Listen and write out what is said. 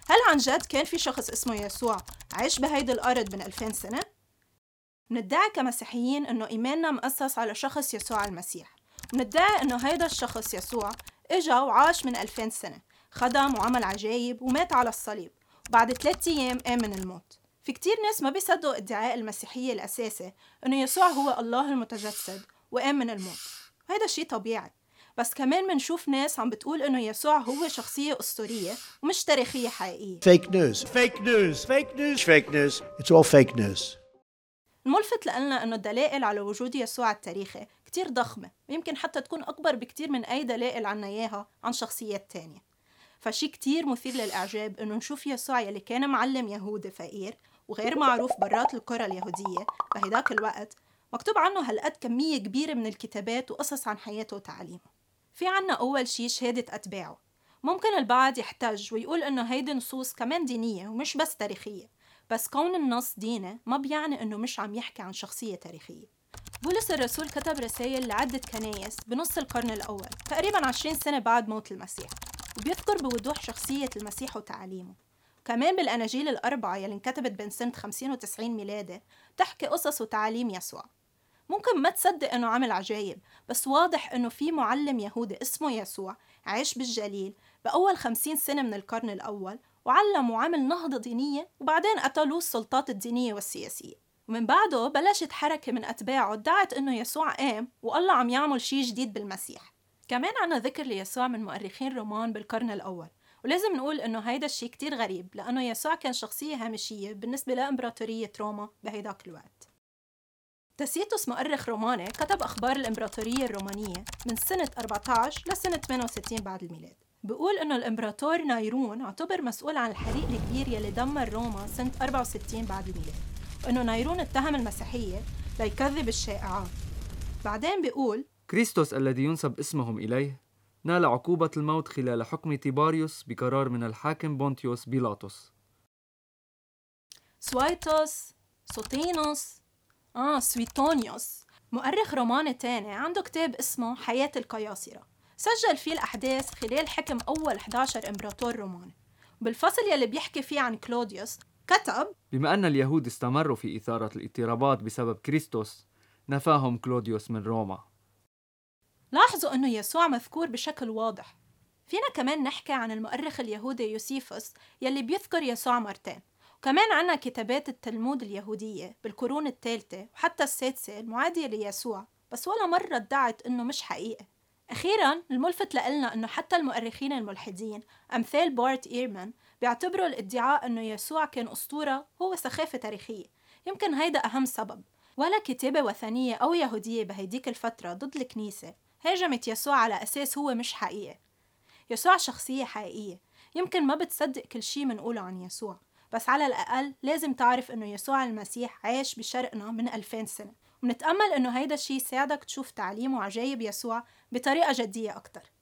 هل عن جد كان في شخص اسمه يسوع عايش بهيدي الأرض من 2000 سنة؟ مندعي كمسيحيين إنه إيماننا مؤسس على شخص يسوع المسيح، ومندعي إنه هيدا الشخص يسوع إجا وعاش من 2000 سنة، خدم وعمل عجايب ومات على الصليب، وبعد 3 أيام قام من الموت. في كتير ناس ما بيصدقوا ادعاء المسيحية الأساسي إنه يسوع هو الله المتجسد وقام من الموت، وهيدا الشيء طبيعي. بس كمان منشوف ناس عم بتقول إنه يسوع هو شخصية أسطورية ومش تاريخية حقيقية. Fake news. Fake news. Fake news. Fake news. It's all fake news. الملفت لنا إنه الدلائل على وجود يسوع التاريخي كتير ضخمة، ويمكن حتى تكون أكبر بكتير من أي دلائل عنا إياها عن شخصيات تانية. فشي كتير مثير للإعجاب إنه نشوف يسوع يلي كان معلم يهودي فقير وغير معروف برات القرى اليهودية بهداك الوقت، مكتوب عنه هالقد كمية كبيرة من الكتابات وقصص عن حياته وتعليمه. في عنا أول شي شهادة أتباعه. ممكن البعض يحتج ويقول إنه هيدي نصوص كمان دينية ومش بس تاريخية، بس كون النص ديني ما بيعني إنه مش عم يحكي عن شخصية تاريخية. بولس الرسول كتب رسائل لعدة كنايس بنص القرن الأول، تقريباً 20 سنة بعد موت المسيح، وبيذكر بوضوح شخصية المسيح وتعاليمه. كمان بالأناجيل الأربعة يلي انكتبت بين سنة 50 و 90 ميلادي بتحكي قصص وتعاليم يسوع. ممكن ما تصدق إنه عمل عجايب، بس واضح إنه في معلم يهودي اسمه يسوع عاش بالجليل بأول 50 سنة من القرن الأول، وعلم وعمل نهضة دينية، وبعدين قتلوه السلطات الدينية والسياسية. ومن بعده بلشت حركة من أتباعه ادعت إنه يسوع قام والله عم يعمل شيء جديد بالمسيح. كمان عنا ذكر ليسوع من مؤرخين رومان بالقرن الأول، ولازم نقول إنه هيدا الشيء كتير غريب لأنه يسوع كان شخصية هامشية بالنسبة لإمبراطورية روما بهيداك الوقت. تاسيتوس مؤرخ روماني كتب أخبار الإمبراطورية الرومانية من سنة 14 لسنة 68 بعد الميلاد. بيقول إنه الإمبراطور نايرون اعتبر مسؤول عن الحريق الكبير يلي دمر روما سنة 64 بعد الميلاد، وإنه نايرون اتهم المسيحية ليكذب الشائعات. بعدين بيقول كريستوس الذي ينسب اسمهم إليه نال عقوبة الموت خلال حكم تيباريوس بقرار من الحاكم بونتيوس بيلاطس. سويتوس، سوطينوس، سويتونيوس، مؤرخ روماني تاني عنده كتاب اسمه حياة القياصرة، سجل فيه الأحداث خلال حكم أول 11 إمبراطور روماني. بالفصل يلي بيحكي فيه عن كلوديوس كتب: بما أن اليهود استمروا في إثارة الاضطرابات بسبب كريستوس، نفاهم كلوديوس من روما. لاحظوا أنه يسوع مذكور بشكل واضح. فينا كمان نحكي عن المؤرخ اليهودي يوسيفوس يلي بيذكر يسوع مرتين، وكمان عنا كتابات التلمود اليهودية بالقرون الثالثة وحتى السادسة المعادية ليسوع، بس ولا مرة ادعت إنه مش حقيقة. أخيراً الملفت لنا إنه حتى المؤرخين الملحدين أمثال بارت إيرمان بيعتبروا الادعاء إنه يسوع كان أسطورة هو سخافة تاريخية. يمكن هيدا أهم سبب. ولا كتابة وثنية أو يهودية بهيديك الفترة ضد الكنيسة هاجمت يسوع على أساس هو مش حقيقي. يسوع شخصية حقيقية. يمكن ما بتصدق كل شي منقوله عن يسوع، بس على الأقل لازم تعرف إنه يسوع المسيح عاش بشرقنا من 2000 سنة، ونتأمل إنه هيدا الشي يساعدك تشوف تعليم وعجايب يسوع بطريقة جدية أكتر.